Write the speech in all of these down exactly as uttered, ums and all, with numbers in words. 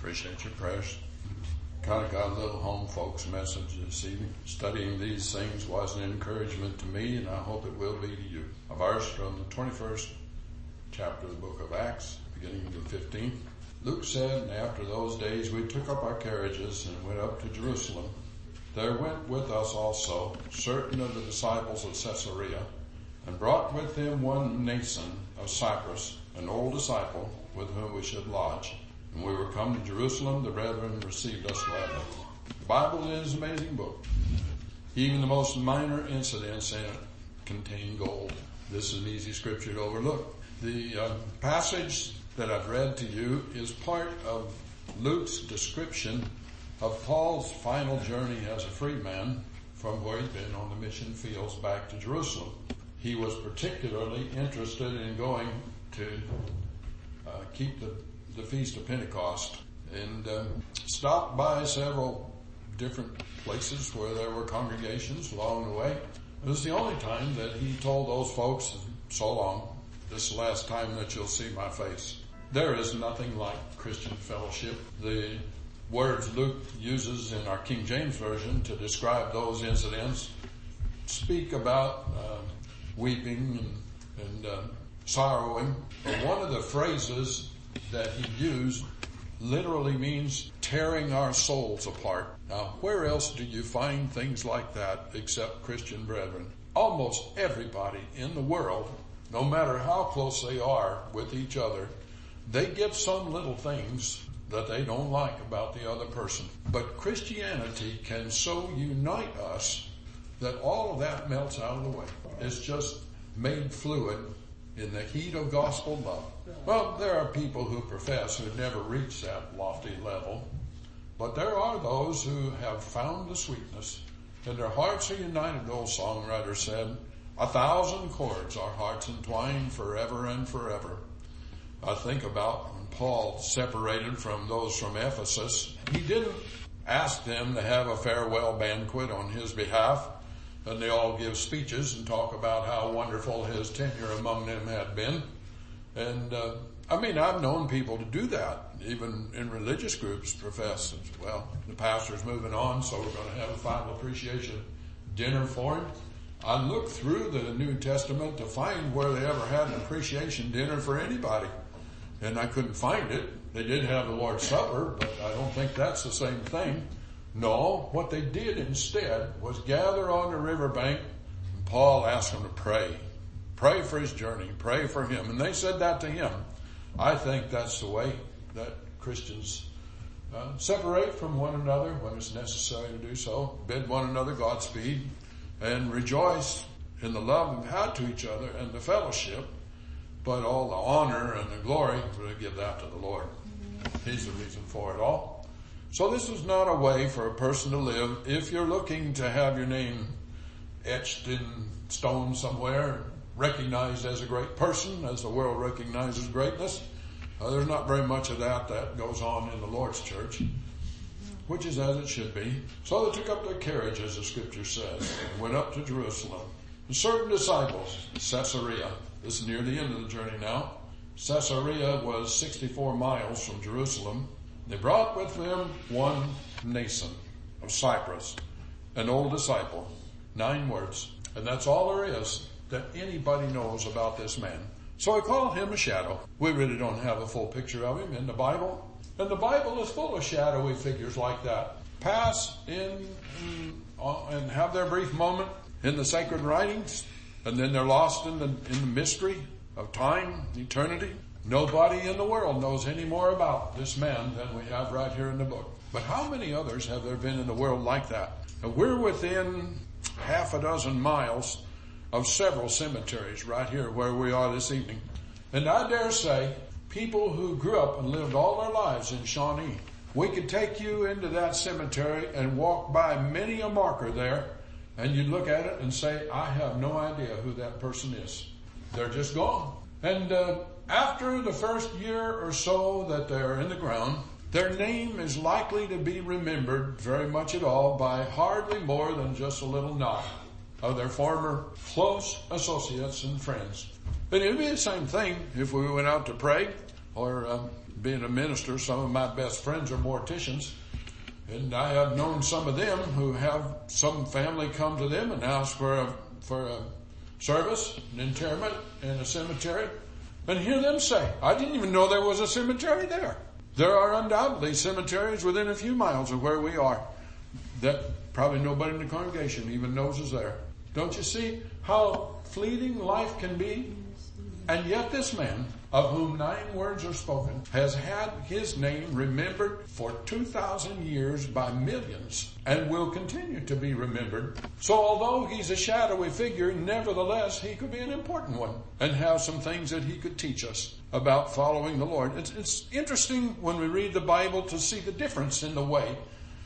Appreciate your prayers. Kind of got a little home folks message this evening. Studying these things was an encouragement to me, and I hope it will be to you. A verse from the twenty-first chapter of the book of Acts, beginning of the fifteenth. Luke said, "And after those days we took up our carriages and went up to Jerusalem. There went with us also certain of the disciples of Caesarea, and brought with them one Mnason of Cyprus, an old disciple, with whom we should lodge. And we were come to Jerusalem, the brethren received us gladly." The Bible is an amazing book. Even the most minor incidents in it contain gold. This is an easy scripture to overlook. The uh, passage that I've read to you is part of Luke's description of Paul's final journey as a free man from where he'd been on the mission fields back to Jerusalem. He was particularly interested in going to uh, keep the the Feast of Pentecost, and uh, stopped by several different places where there were congregations along the way. It was the only time that he told those folks, "So long, this is the last time that you'll see my face." There is nothing like Christian fellowship. The words Luke uses in our King James Version to describe those incidents speak about uh, weeping and, and uh, sorrowing. But one of the phrases that he used literally means tearing our souls apart. Now, where else do you find things like that except Christian brethren? Almost everybody in the world, no matter how close they are with each other, they get some little things that they don't like about the other person. But Christianity can so unite us that all of that melts out of the way. It's just made fluid in the heat of gospel love. Well, there are people who profess who never reach that lofty level, but there are those who have found the sweetness, and their hearts are united, the old songwriter said. A thousand cords our hearts entwine forever and forever. I think about when Paul separated from those from Ephesus. He didn't ask them to have a farewell banquet on his behalf, and they all give speeches and talk about how wonderful his tenure among them had been. And, uh, I mean, I've known people to do that, even in religious groups profess, well, the pastor's moving on, so we're going to have a final appreciation dinner for him. I looked through the New Testament to find where they ever had an appreciation dinner for anybody, and I couldn't find it. They did have the Lord's Supper, but I don't think that's the same thing. No, what they did instead was gather on the riverbank, and Paul asked them to pray. Pray for his journey. Pray for him. And they said that to him. I think that's the way that Christians uh, separate from one another when it's necessary to do so. Bid one another Godspeed and rejoice in the love we've had to each other and the fellowship. But all the honor and the glory, we're going to give that to the Lord. He's the reason for it all. So this is not a way for a person to live. If you're looking to have your name etched in stone somewhere, recognized as a great person, as the world recognizes greatness, uh, there's not very much of that that goes on in the Lord's church, which is as it should be. So they took up their carriages, the scripture says, and went up to Jerusalem. And certain disciples, Caesarea, this is near the end of the journey now. Caesarea was sixty-four miles from Jerusalem. They brought with them one Mnason of Cyprus, an old disciple. Nine words. And that's all there is that anybody knows about this man. So I call him a shadow. We really don't have a full picture of him in the Bible. And the Bible is full of shadowy figures like that. Pass in, in uh, and have their brief moment in the sacred writings, and then they're lost in the, in the mystery of time, eternity. Nobody in the world knows any more about this man than we have right here in the book. But how many others have there been in the world like that? Now, we're within half a dozen miles of several cemeteries right here where we are this evening. And I dare say people who grew up and lived all their lives in Shawnee, we could take you into that cemetery and walk by many a marker there, and you'd look at it and say, I have no idea who that person is. They're just gone. And uh, after the first year or so that they're in the ground, their name is likely to be remembered very much at all by hardly more than just a little nod of their former close associates and friends. And it would be the same thing if we went out to pray. or um, being a minister, some of my best friends are morticians. And I have known some of them who have some family come to them and ask for a, for a service, an interment in a cemetery, and hear them say, I didn't even know there was a cemetery there. There are undoubtedly cemeteries within a few miles of where we are that probably nobody in the congregation even knows is there. Don't you see how fleeting life can be? And yet this man, of whom nine words are spoken, has had his name remembered for two thousand years by millions and will continue to be remembered. So although he's a shadowy figure, nevertheless he could be an important one and have some things that he could teach us about following the Lord. It's, it's interesting when we read the Bible to see the difference in the way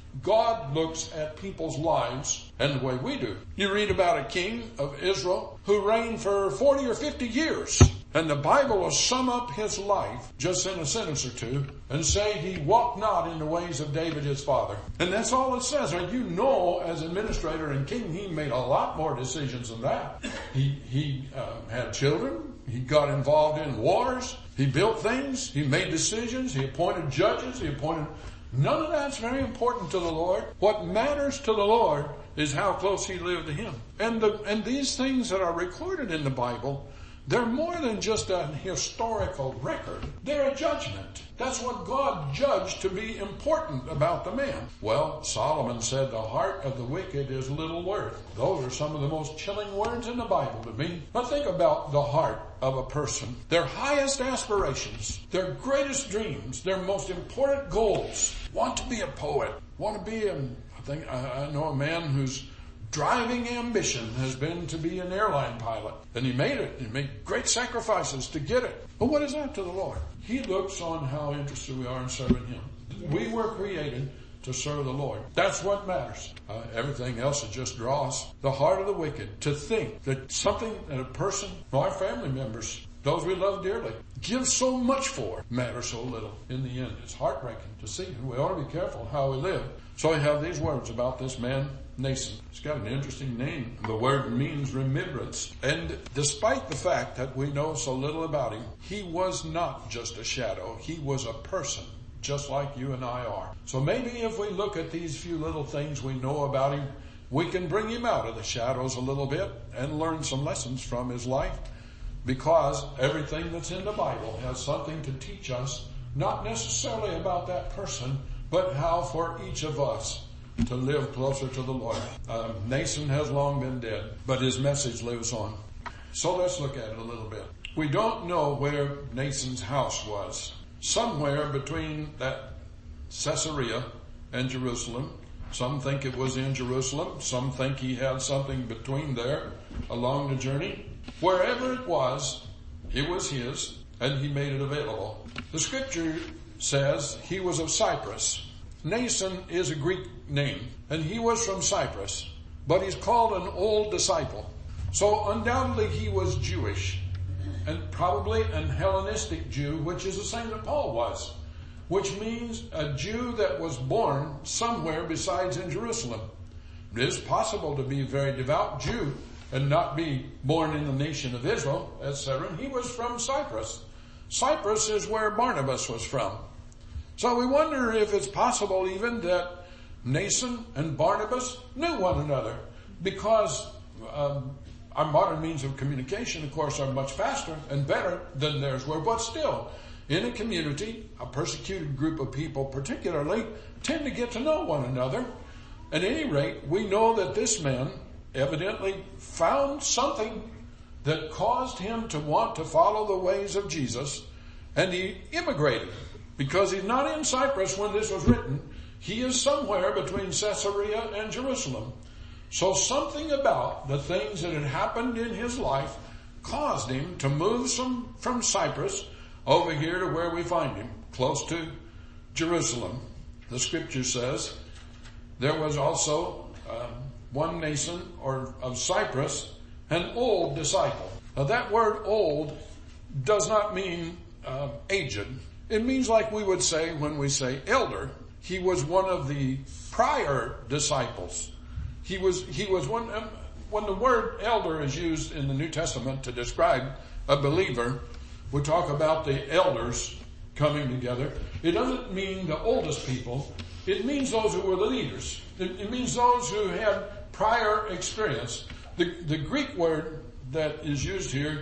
God looks at people's lives and the way we do. You read about a king of Israel who reigned for forty or fifty years. And the Bible will sum up his life just in a sentence or two and say he walked not in the ways of David his father. And that's all it says. And you know, as administrator and king, he made a lot more decisions than that. He, he uh, had children. He got involved in wars. He built things. He made decisions. He appointed judges. He appointed... None of that's very important to the Lord. What matters to the Lord is how close he lived to him. And the, and these things that are recorded in the Bible, they're more than just a historical record. They're a judgment. That's what God judged to be important about the man. Well, Solomon said the heart of the wicked is little worth. Those are some of the most chilling words in the Bible to me. But think about the heart of a person. Their highest aspirations, their greatest dreams, their most important goals. Want to be a poet. Want to be a, I think, I, I know a man whose driving ambition has been to be an airline pilot. And he made it. He made great sacrifices to get it. But what is that to the Lord? He looks on how interested we are in serving him. We were created to serve the Lord. That's what matters. Uh, everything else is just dross. The heart of the wicked, to think that something that a person, our family members, those we love dearly, give so much for, matters so little. In the end, it's heartbreaking to see. We ought to be careful how we live. So I have these words about this man, Nason. He's got an interesting name. The word means remembrance. And despite the fact that we know so little about him, he was not just a shadow. He was a person, just like you and I are. So maybe if we look at these few little things we know about him, we can bring him out of the shadows a little bit and learn some lessons from his life. Because everything that's in the Bible has something to teach us, not necessarily about that person, but how for each of us to live closer to the Lord. Um, Nason has long been dead, but his message lives on. So let's look at it a little bit. We don't know where Nason's house was. Somewhere between that Caesarea and Jerusalem. Some think it was in Jerusalem. Some think he had something between there along the journey. Wherever it was, it was his, and he made it available. The scripture says he was of Cyprus. Nason is a Greek name, and he was from Cyprus, but he's called an old disciple. So undoubtedly he was Jewish, and probably an Hellenistic Jew, which is the same that Paul was, which means a Jew that was born somewhere besides in Jerusalem. It is possible to be a very devout Jew and not be born in the nation of Israel, et cetera. He was from Cyprus. Cyprus is where Barnabas was from. So we wonder if it's possible even that Nason and Barnabas knew one another, because um, our modern means of communication, of course, are much faster and better than theirs were. But still, in a community, a persecuted group of people particularly tend to get to know one another. At any rate, we know that this man evidently found something that caused him to want to follow the ways of Jesus, and he immigrated, because he's not in Cyprus when this was written. He is somewhere between Caesarea and Jerusalem. So something about the things that had happened in his life caused him to move some, from Cyprus over here to where we find him, close to Jerusalem. The scripture says there was also um, one Nason, or of Cyprus, an old disciple. Now that word old does not mean uh, aged. It means like we would say when we say elder. He was one of the prior disciples. He was, he was one, um, when the word elder is used in the New Testament to describe a believer, we talk about the elders coming together, it doesn't mean the oldest people. It means those who were the leaders. It, it means those who had prior experience. The, the Greek word that is used here,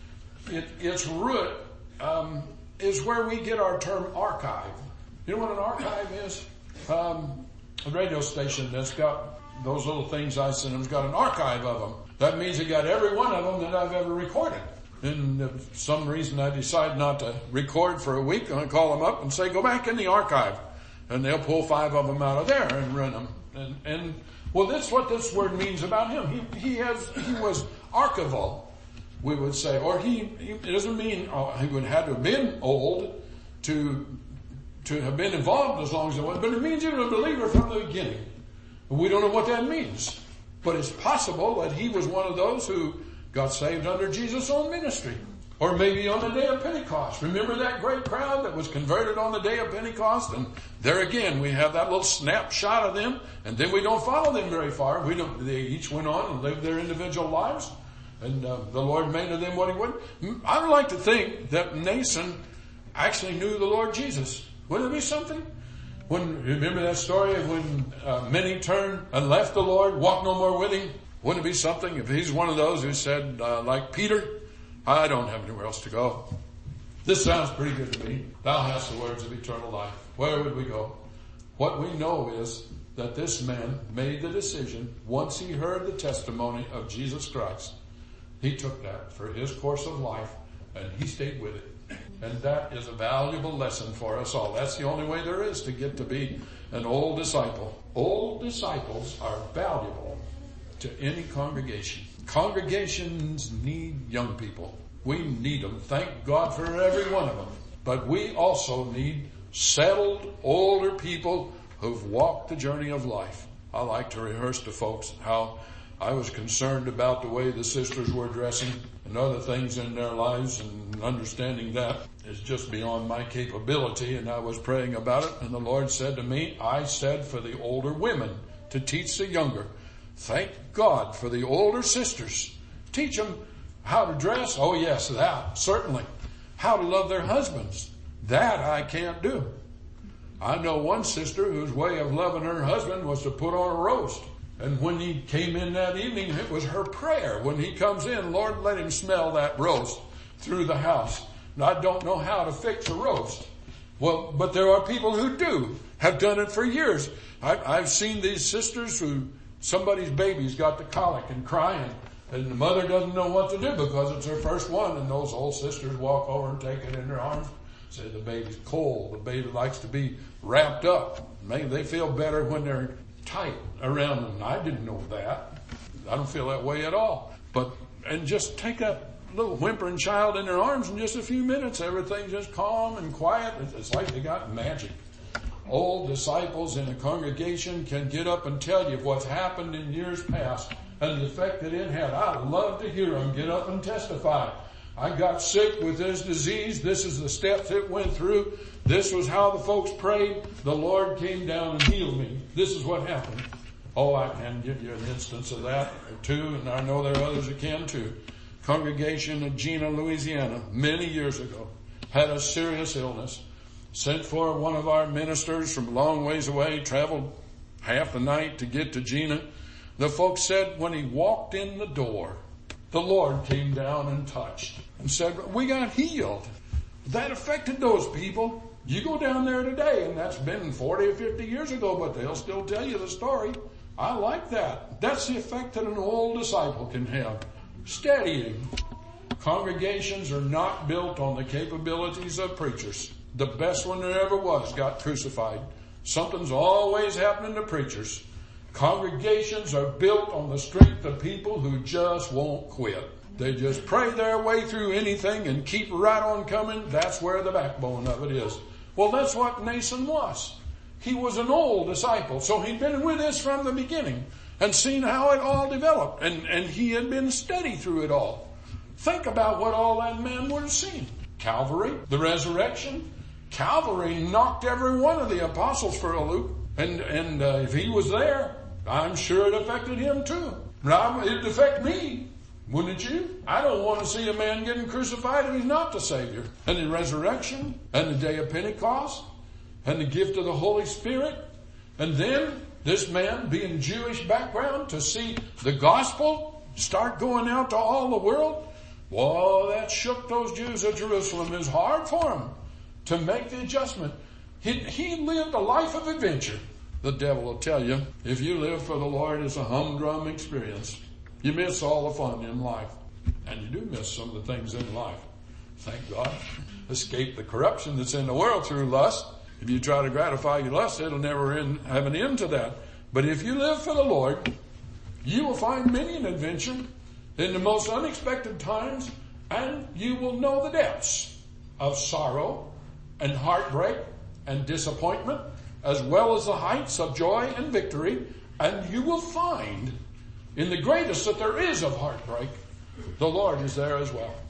it, its root um, is where we get our term archive. You know what an archive is? Um, a radio station that's got those little things I sent them has got an archive of them. That means it got every one of them that I've ever recorded. And if for some reason I decide not to record for a week, I'm going to call them up and say, go back in the archive. And they'll pull five of them out of there and run them. And, and well, that's what this word means about him. He, he has, he was archival, we would say. Or he, he it doesn't mean oh, he would have to have been old to, to have been involved as long as it was, but it means he was a believer from the beginning. We don't know what that means. But it's possible that he was one of those who got saved under Jesus' own ministry. Or maybe on the day of Pentecost. Remember that great crowd that was converted on the day of Pentecost? And there again, we have that little snapshot of them. And then we don't follow them very far. We don't, they each went on and lived their individual lives. And uh, the Lord made of them what he would. I would like to think that Nason actually knew the Lord Jesus. Wouldn't it be something? When, remember that story of when uh, many turned and left the Lord, walked no more with him? Wouldn't it be something if he's one of those who said, uh, like Peter, I don't have anywhere else to go. This sounds pretty good to me. Thou hast the words of eternal life. Where would we go? What we know is that this man made the decision once he heard the testimony of Jesus Christ. He took that for his course of life and he stayed with it. And that is a valuable lesson for us all. That's the only way there is to get to be an old disciple. Old disciples are valuable to any congregation. Congregations need young people. We need them. Thank God for every one of them. But we also need settled, older people who've walked the journey of life. I like to rehearse to folks how I was concerned about the way the sisters were dressing and other things in their lives, and understanding that is just beyond my capability. And I was praying about it, and the Lord said to me, I said for the older women to teach the younger. Thank God for the older sisters. Teach them how to dress. Oh yes, that, certainly. How to love their husbands. That I can't do. I know one sister whose way of loving her husband was to put on a roast. And when he came in that evening, it was her prayer. When he comes in, Lord, let him smell that roast through the house. And I don't know how to fix a roast. Well, but there are people who do, have done it for years. I, I've seen these sisters who somebody's baby's got the colic and crying, and the mother doesn't know what to do because it's her first one, and those old sisters walk over and take it in their arms, say the baby's cold, the baby likes to be wrapped up. Maybe they feel better when they're tight around them. I didn't know that. I don't feel that way at all. But, and just take that little whimpering child in their arms in just a few minutes, everything's just calm and quiet. It's like they got magic. Old disciples in a congregation can get up and tell you what's happened in years past and the effect that it had. I love to hear them get up and testify. I got sick with this disease. This is the steps it went through. This was how the folks prayed. The Lord came down and healed me. This is what happened. Oh, I can give you an instance of that or two, and I know there are others that can too. Congregation of Jena, Louisiana, many years ago, had a serious illness. Sent for one of our ministers from a long ways away, traveled half the night to get to Jena. The folks said when he walked in the door, the Lord came down and touched and said, we got healed. That affected those people. You go down there today, and that's been forty or fifty years ago, but they'll still tell you the story. I like that. That's the effect that an old disciple can have. Steadying. Congregations are not built on the capabilities of preachers. The best one there ever was got crucified. Something's always happening to preachers. Congregations are built on the strength of people who just won't quit. They just pray their way through anything and keep right on coming. That's where the backbone of it is. Well, that's what Nason was. He was an old disciple, so he'd been with us from the beginning and seen how it all developed, and, and he had been steady through it all. Think about what all that man would have seen. Calvary, the resurrection. Calvary knocked every one of the apostles for a loop, and, and uh, if he was there, I'm sure it affected him too. Now, it'd affect me. Wouldn't you? I don't want to see a man getting crucified if he's not the Savior. And the resurrection, and the day of Pentecost, and the gift of the Holy Spirit, and then this man being Jewish background to see the gospel start going out to all the world. Whoa, that shook those Jews of Jerusalem. It was hard for him to make the adjustment. He, he lived a life of adventure. The devil will tell you, if you live for the Lord, it's a humdrum experience. You miss all the fun in life. And you do miss some of the things in life. Thank God. Escape the corruption that's in the world through lust. If you try to gratify your lust, it'll never end, have an end to that. But if you live for the Lord, you will find many an adventure in the most unexpected times, and you will know the depths of sorrow and heartbreak and disappointment, as well as the heights of joy and victory. And you will find in the greatest that there is of heartbreak, the Lord is there as well.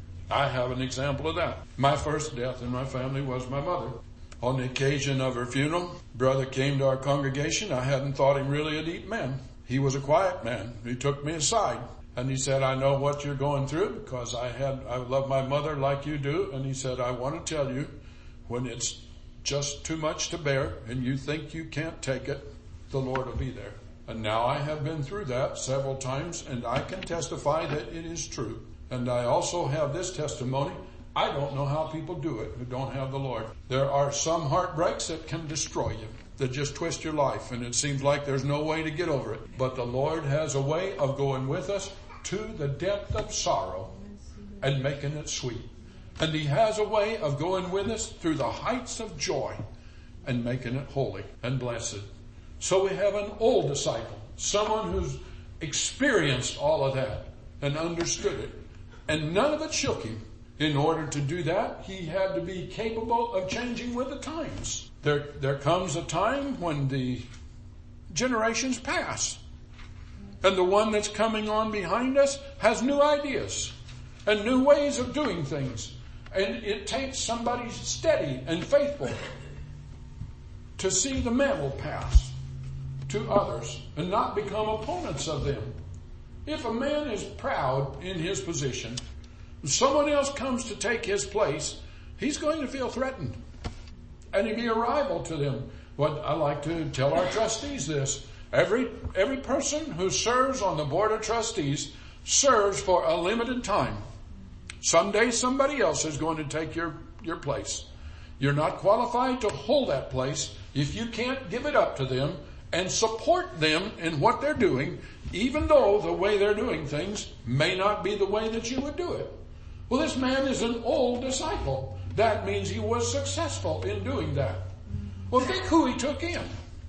I have an example of that. My first death in my family was my mother. On the occasion of her funeral, brother came to our congregation. I hadn't thought him really a deep man. He was a quiet man. He took me aside and he said, I know what you're going through because I had, I love my mother like you do. And he said, I want to tell you, when it's just too much to bear and you think you can't take it, the Lord will be there. And now I have been through that several times, and I can testify that it is true. And I also have this testimony. I don't know how people do it who don't have the Lord. There are some heartbreaks that can destroy you, that just twist your life, and it seems like there's no way to get over it. But the Lord has a way of going with us to the depth of sorrow and making it sweet. And he has a way of going with us through the heights of joy and making it holy and blessed. So we have an old disciple, someone who's experienced all of that and understood it. And none of it shook him. In order to do that, he had to be capable of changing with the times. There, there comes a time when the generations pass. And the one that's coming on behind us has new ideas and new ways of doing things. And it takes somebody steady and faithful to see the mantle pass to others and not become opponents of them. If a man is proud in his position, someone else comes to take his place, he's going to feel threatened. And he'd be a rival to them. What I like to tell our trustees this. Every, every person who serves on the board of trustees serves for a limited time. Someday somebody else is going to take your, your place. You're not qualified to hold that place if you can't give it up to them and support them in what they're doing, even though the way they're doing things may not be the way that you would do it. Well, this man is an old disciple. That means he was successful in doing that. Well, think who he took in.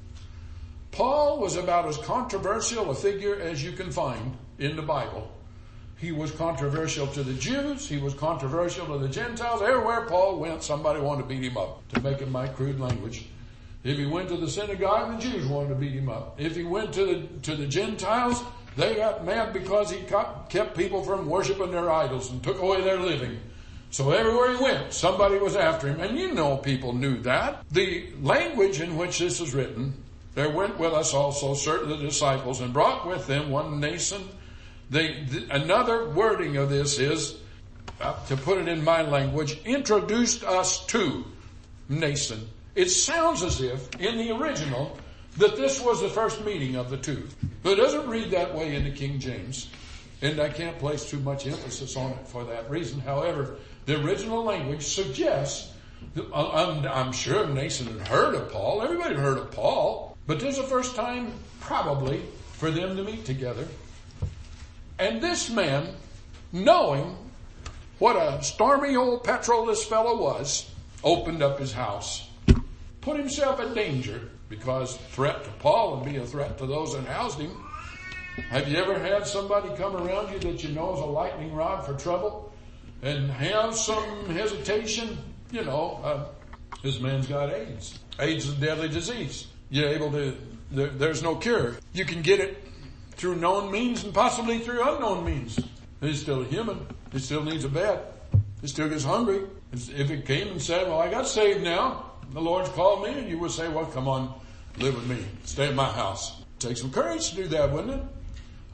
Paul was about as controversial a figure as you can find in the Bible. He was controversial to the Jews. He was controversial to the Gentiles. Everywhere Paul went, somebody wanted to beat him up, to make it my crude language. If he went to the synagogue, the Jews wanted to beat him up. If he went to the, to the Gentiles, they got mad because he kept people from worshiping their idols and took away their living. So everywhere he went, somebody was after him. And you know people knew that. The language in which this is written, there went with us also certain of the disciples and brought with them one Nason. They, the, another wording of this is, uh, to put it in my language, introduced us to Nason. It sounds as if, in the original, that this was the first meeting of the two. But it doesn't read that way in the King James. And I can't place too much emphasis on it for that reason. However, the original language suggests, that, I'm, I'm sure Nason had heard of Paul. Everybody had heard of Paul. But this is the first time, probably, for them to meet together. And this man, knowing what a stormy old petrel this fellow was, opened up his house. Put himself in danger, because threat to Paul would be a threat to those that housed him. Have you ever had somebody come around you that you know is a lightning rod for trouble and have some hesitation? You know, uh, this man's got AIDS. AIDS is a deadly disease. You're able to, there, there's no cure. You can get it through known means and possibly through unknown means. He's still a human. He still needs a bed. He still gets hungry. If it came and said, well, I got saved now, the Lord's called me, and you would say, well, come on, live with me. Stay at my house. Take some courage to do that, wouldn't it?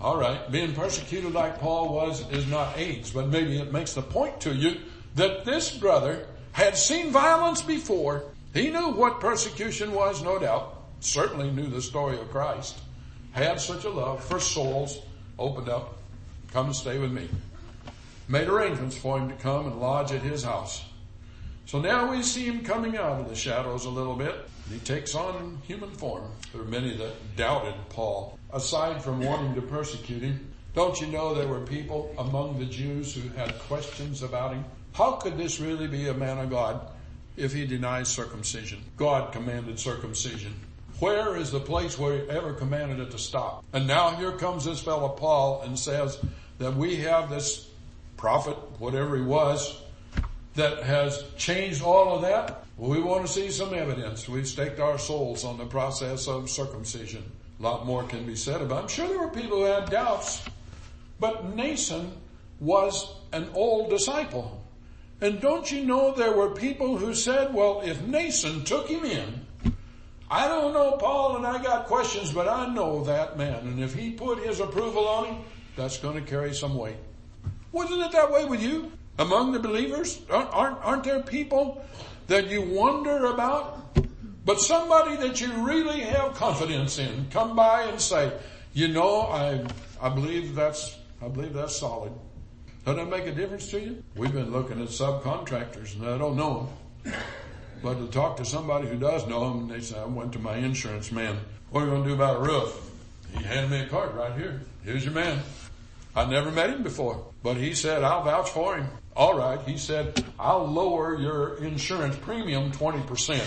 All right, being persecuted like Paul was is not AIDS, but maybe it makes the point to you that this brother had seen violence before. He knew what persecution was, no doubt. Certainly knew the story of Christ. Had such a love for souls. Opened up. Come and stay with me. Made arrangements for him to come and lodge at his house. So now we see him coming out of the shadows a little bit. He takes on human form. There were many that doubted Paul. Aside from wanting to persecute him, don't you know there were people among the Jews who had questions about him? How could this really be a man of God if he denies circumcision? God commanded circumcision. Where is the place where he ever commanded it to stop? And now here comes this fellow Paul and says that we have this prophet, whatever he was, that has changed all of that. Well, we want to see some evidence. We've staked our souls on the process of circumcision. A lot more can be said about it. I'm sure there were people who had doubts. But Nason was an old disciple. And don't you know there were people who said, well, if Nason took him in, I don't know Paul and I got questions, but I know that man. And if he put his approval on him, that's going to carry some weight. Wasn't it that way with you? Among the believers? Aren't, aren't, aren't there people that you wonder about? But somebody that you really have confidence in come by and say, you know, I, I believe that's, I believe that's solid. Doesn't that make a difference to you? We've been looking at subcontractors and I don't know them. But to talk to somebody who does know them, they say, I went to my insurance man. What are you going to do about a roof? He handed me a card right here. Here's your man. I never met him before, but he said, I'll vouch for him. All right. He said, I'll lower your insurance premium twenty percent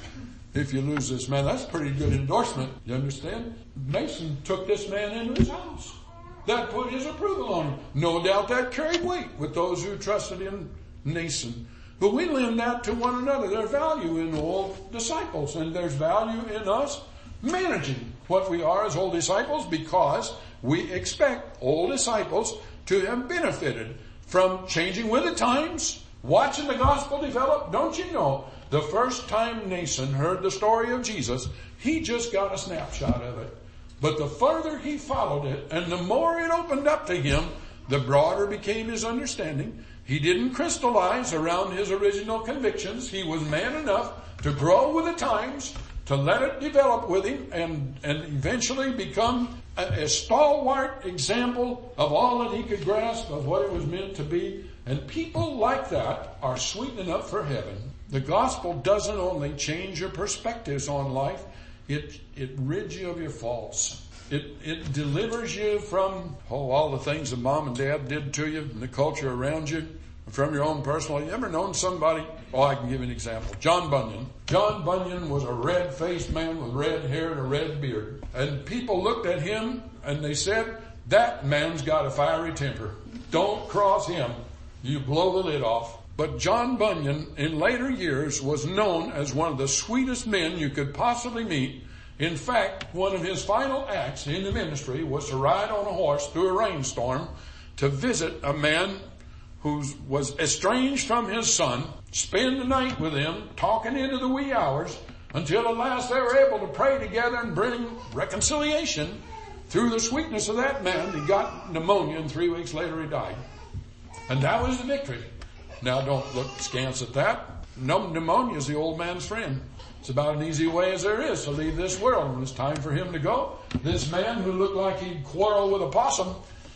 if you lose this man. That's a pretty good endorsement. You understand? Mason took this man into his house. That put his approval on him. No doubt that carried weight with those who trusted in Nason. But we lend that to one another. There's value in old disciples, and there's value in us managing what we are as old disciples, because we expect old disciples to have benefited from changing with the times, watching the gospel develop. Don't you know, the first time Nason heard the story of Jesus, he just got a snapshot of it. But the further he followed it, and the more it opened up to him, the broader became his understanding. He didn't crystallize around his original convictions. He was man enough to grow with the times, to let it develop with him, and, and eventually become a, a stalwart example of all that he could grasp of what it was meant to be. And people like that are sweetening up for heaven. The gospel doesn't only change your perspectives on life, it, it rids you of your faults. It, it delivers you from, oh, all the things that mom and dad did to you and the culture around you, from your own personal. You ever known somebody? Oh, I can give you an example. John Bunyan. John Bunyan was a red-faced man with red hair and a red beard. And people looked at him and they said, that man's got a fiery temper. Don't cross him. You blow the lid off. But John Bunyan, in later years, was known as one of the sweetest men you could possibly meet. In fact, one of his final acts in the ministry was to ride on a horse through a rainstorm to visit a man who was estranged from his son, spend the night with him, talking into the wee hours, until at last they were able to pray together and bring reconciliation through the sweetness of that man. He got pneumonia, and three weeks later he died. And that was the victory. Now don't look askance at that. No, pneumonia is the old man's friend. It's about an easy way as there is to leave this world. When it's time for him to go, this man who looked like he'd quarrel with a possum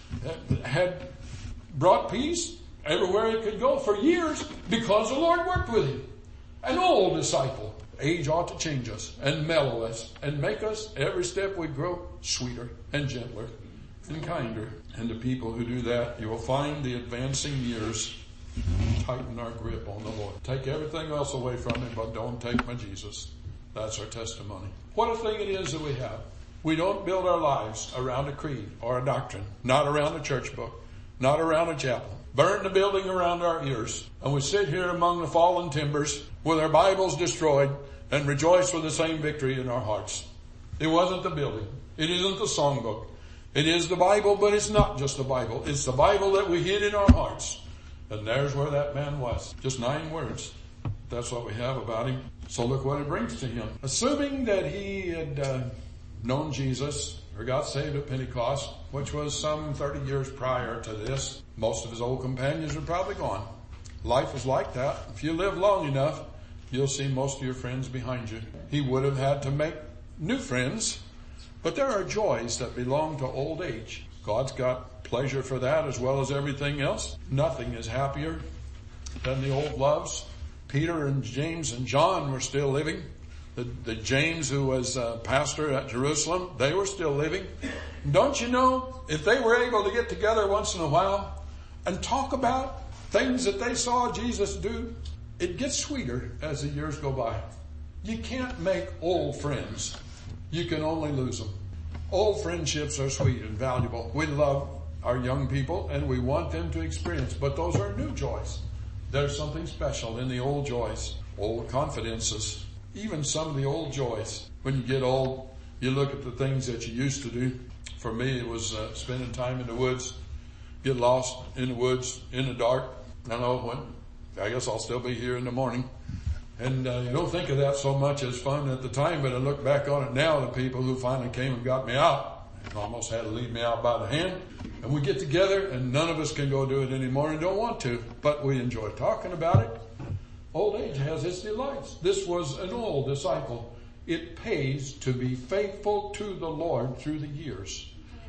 had brought peace everywhere he could go for years because the Lord worked with him. An old disciple. Age ought to change us and mellow us and make us, every step we grow, sweeter and gentler and kinder. And the people who do that, you will find the advancing years tighten our grip on the Lord. Take everything else away from him, but don't take my Jesus. That's our testimony. What a thing it is that we have. We don't build our lives around a creed or a doctrine, not around a church book, not around a chapel. Burn the building around our ears, and we sit here among the fallen timbers with our Bibles destroyed and rejoice with the same victory in our hearts. It wasn't the building. It isn't the songbook. It is the Bible, but it's not just the Bible. It's the Bible that we hid in our hearts. And there's where that man was. Just nine words. That's what we have about him. So look what it brings to him. Assuming that he had uh, known Jesus or got saved at Pentecost, which was some thirty years prior to this, most of his old companions are probably gone. Life is like that. If you live long enough, you'll see most of your friends behind you. He would have had to make new friends, but there are joys that belong to old age. God's got pleasure for that as well as everything else. Nothing is happier than the old loves. Peter and James and John were still living. The, the James who was uh, pastor at Jerusalem, they were still living. Don't you know, if they were able to get together once in a while and talk about things that they saw Jesus do, it gets sweeter as the years go by. You can't make old friends. You can only lose them. Old friendships are sweet and valuable. We love our young people and we want them to experience, but those are new joys. There's something special in the old joys, old confidences, even some of the old joys. When you get old, you look at the things that you used to do. For me, it was uh, spending time in the woods, get lost in the woods, in the dark. I know when, I guess I'll still be here in the morning. And uh, you don't think of that so much as fun at the time, but I look back on it now, the people who finally came and got me out, and almost had to lead me out by the hand. And we get together and none of us can go do it anymore and don't want to, but we enjoy talking about it. Old age has its delights. This was an old disciple. It pays to be faithful to the Lord through the years.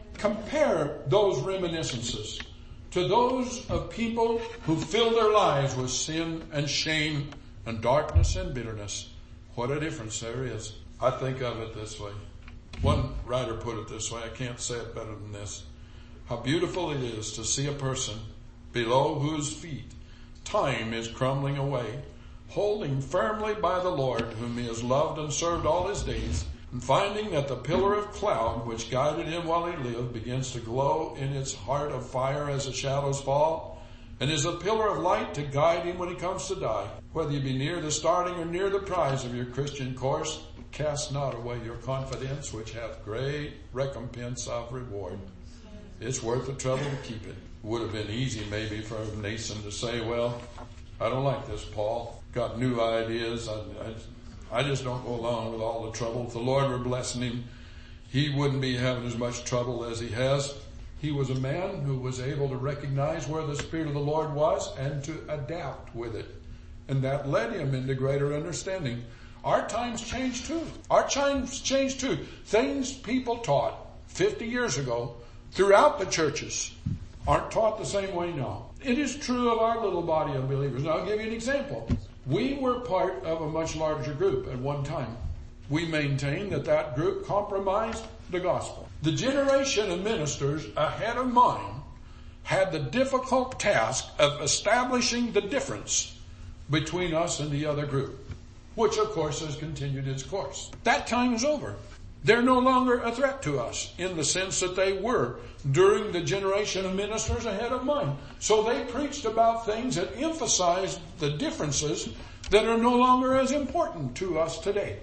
Compare those reminiscences to those of people who fill their lives with sin and shame and darkness and bitterness. What a difference there is. I think of it this way. One writer put it this way. I can't say it better than this. How beautiful it is to see a person below whose feet time is crumbling away, holding firmly by the Lord whom he has loved and served all his days, and finding that the pillar of cloud which guided him while he lived begins to glow in its heart of fire as the shadows fall, and is a pillar of light to guide him when he comes to die. Whether you be near the starting or near the prize of your Christian course, cast not away your confidence, which hath great recompense of reward. It's worth the trouble to keep it. Would have been easy maybe for Nathan to say, well, I don't like this, Paul. Got new ideas. I, I, I just don't go along with all the trouble. If the Lord were blessing him, he wouldn't be having as much trouble as he has. He was a man who was able to recognize where the Spirit of the Lord was and to adapt with it. And that led him into greater understanding. Our times change too. Our times change too. Things people taught fifty years ago throughout the churches aren't taught the same way now. It is true of our little body of believers. And I'll give you an example. We were part of a much larger group at one time. We maintained that that group compromised the gospel. The generation of ministers ahead of mine had the difficult task of establishing the difference between us and the other group, which of course has continued its course. That time is over. They're no longer a threat to us in the sense that they were during the generation of ministers ahead of mine. So they preached about things that emphasized the differences that are no longer as important to us today.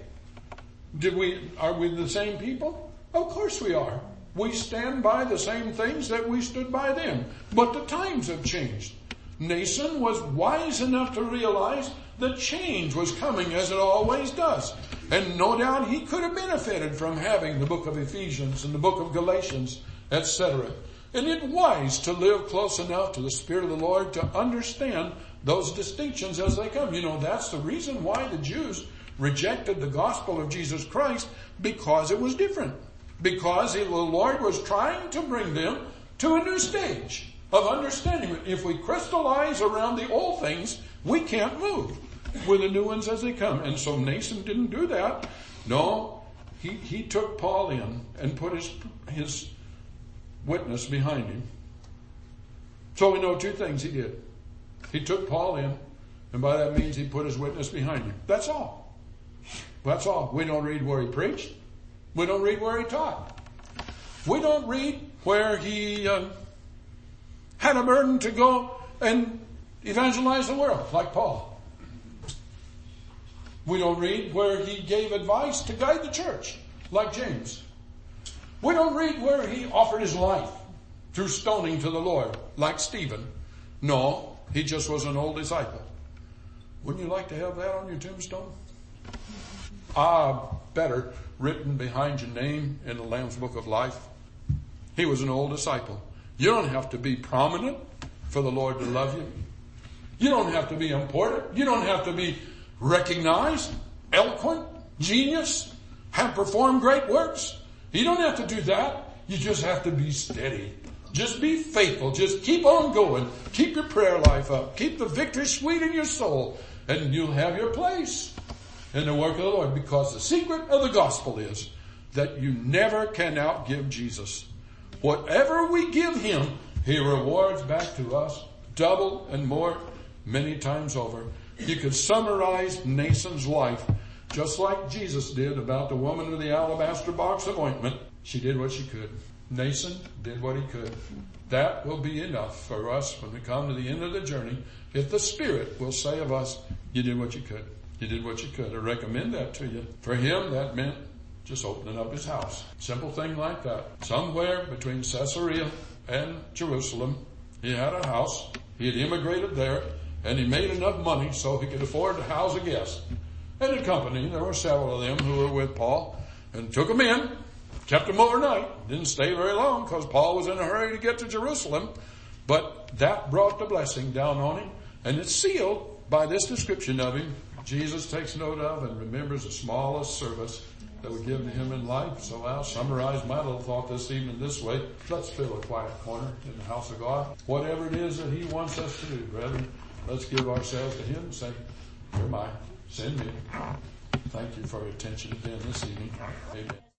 Did we, are we the same people? Of course we are. We stand by the same things that we stood by then. But the times have changed. Nathan was wise enough to realize that change was coming as it always does. And no doubt he could have benefited from having the book of Ephesians and the book of Galatians, et cetera. And it's wise to live close enough to the Spirit of the Lord to understand those distinctions as they come. You know, that's the reason why the Jews rejected the gospel of Jesus Christ, because it was different. Because the Lord was trying to bring them to a new stage of understanding. If we crystallize around the old things, we can't move with the new ones as they come. And so Nathan didn't do that. No, he, he took Paul in and put his, his witness behind him. So we know two things he did. He took Paul in, and by that means he put his witness behind him. That's all. That's all. We don't read where he preached. We don't read where he taught. We don't read where he uh, had a burden to go and evangelize the world, like Paul. We don't read where he gave advice to guide the church, like James. We don't read where he offered his life through stoning to the Lord, like Stephen. No, he just was an old disciple. Wouldn't you like to have that on your tombstone? Ah, better written behind your name in the Lamb's Book of Life. He was an old disciple. You don't have to be prominent for the Lord to love you. You don't have to be important. You don't have to be recognized, eloquent, genius, have performed great works. You don't have to do that. You just have to be steady. Just be faithful. Just keep on going. Keep your prayer life up. Keep the victory sweet in your soul. And you'll have your place in the work of the Lord. Because the secret of the gospel is that you never can outgive Jesus. Whatever we give him, he rewards back to us double and more many times over. You could summarize Nason's life just like Jesus did about the woman with the alabaster box of ointment. She did what she could. Nason did what he could. That will be enough for us when we come to the end of the journey. If the Spirit will say of us, you did what you could. You did what you could. I recommend that to you. For him, that meant just opening up his house. Simple thing like that. Somewhere between Caesarea and Jerusalem, he had a house. He had immigrated there, and he made enough money so he could afford to house a guest. And the company, there were several of them who were with Paul, and took them in, kept them overnight. Didn't stay very long because Paul was in a hurry to get to Jerusalem. But that brought the blessing down on him, and it's sealed by this description of him. Jesus takes note of and remembers the smallest service that we give to him in life. So I'll summarize my little thought this evening this way. Let's fill a quiet corner in the house of God. Whatever it is that he wants us to do, brethren, let's give ourselves to him and say, here am I, send me. Thank you for your attention again this evening. Amen.